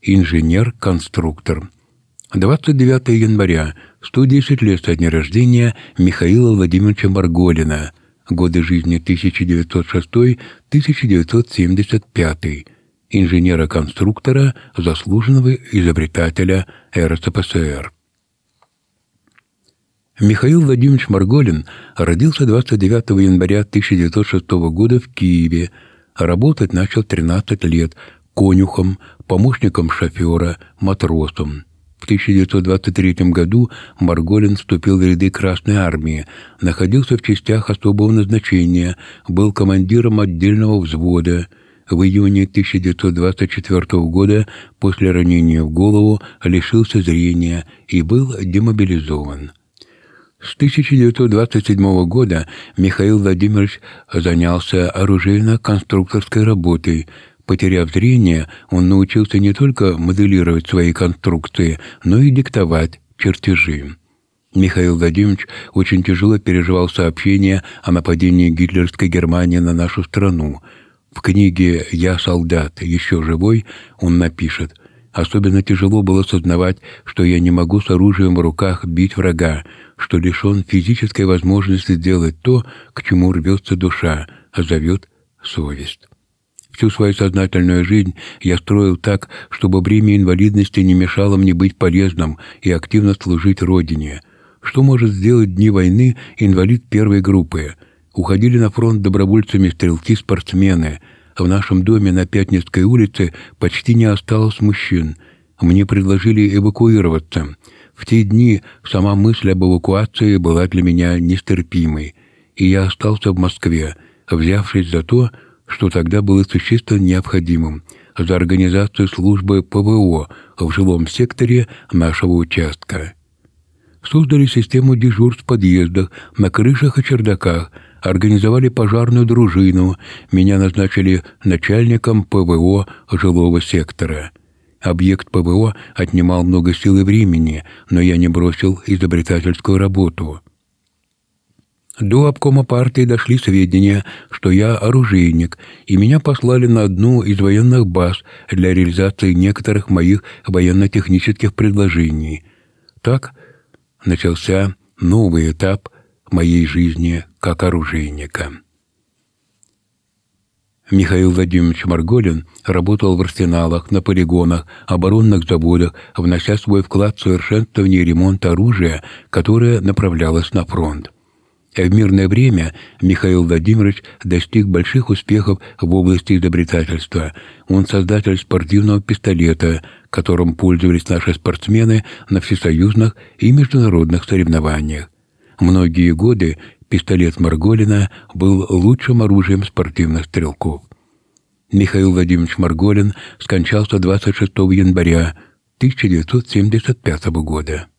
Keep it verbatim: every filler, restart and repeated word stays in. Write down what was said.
инженер-конструктор. двадцать девятого января, сто десять лет со дня рождения Михаила Владимировича Марголина, годы жизни тысяча девятьсот шестой — тысяча девятьсот семьдесят пятый, инженера-конструктора, заслуженного изобретателя эр эс эф эс эр. Михаил Владимирович Марголин родился двадцать девятого января тысяча девятьсот шестого года в Киеве. Работать начал тринадцать лет конюхом, помощником шофера, матросом. В тысяча девятьсот двадцать третьем году Марголин вступил в ряды Красной Армии, находился в частях особого назначения, был командиром отдельного взвода. В июне тысяча девятьсот двадцать четвёртого года после ранения в голову лишился зрения и был демобилизован. С тысяча девятьсот двадцать седьмого года Михаил Владимирович занялся оружейно-конструкторской работой. Потеряв зрение, он научился не только моделировать свои конструкции, но и диктовать чертежи. Михаил Владимирович очень тяжело переживал сообщения о нападении гитлеровской Германии на нашу страну. В книге «Я солдат, еще живой» он напишет: «Особенно тяжело было сознавать, что я не могу с оружием в руках бить врага, что лишен физической возможности сделать то, к чему рвется душа, а зовет совесть. Всю свою сознательную жизнь я строил так, чтобы бремя инвалидности не мешало мне быть полезным и активно служить Родине. Что может сделать дни войны инвалид первой группы? Уходили на фронт добровольцами стрелки-спортсмены. В нашем доме на Пятницкой улице почти не осталось мужчин. Мне предложили эвакуироваться. В те дни сама мысль об эвакуации была для меня нестерпимой, и я остался в Москве, взявшись за то, что тогда было существенно необходимым, за организацию службы пэ вэ о в жилом секторе нашего участка. Создали систему дежурств в подъездах, на крышах и чердаках, организовали пожарную дружину, меня назначили начальником пэ вэ о жилого сектора. Объект пэ вэ о отнимал много сил и времени, но я не бросил изобретательскую работу. До обкома партии дошли сведения, что я оружейник, и меня послали на одну из военных баз для реализации некоторых моих военно-технических предложений. Так начался новый этап моей жизни как оружейника. Михаил Владимирович Марголин работал в арсеналах, на полигонах, оборонных заводах, внося свой вклад в совершенствование и ремонт оружия, которое направлялось на фронт. В мирное время Михаил Владимирович достиг больших успехов в области изобретательства. Он создатель спортивного пистолета, которым пользовались наши спортсмены на всесоюзных и международных соревнованиях. Многие годы пистолет Марголина был лучшим оружием спортивных стрелков. Михаил Владимирович Марголин скончался двадцать шестого января тысяча девятьсот семьдесят пятого года.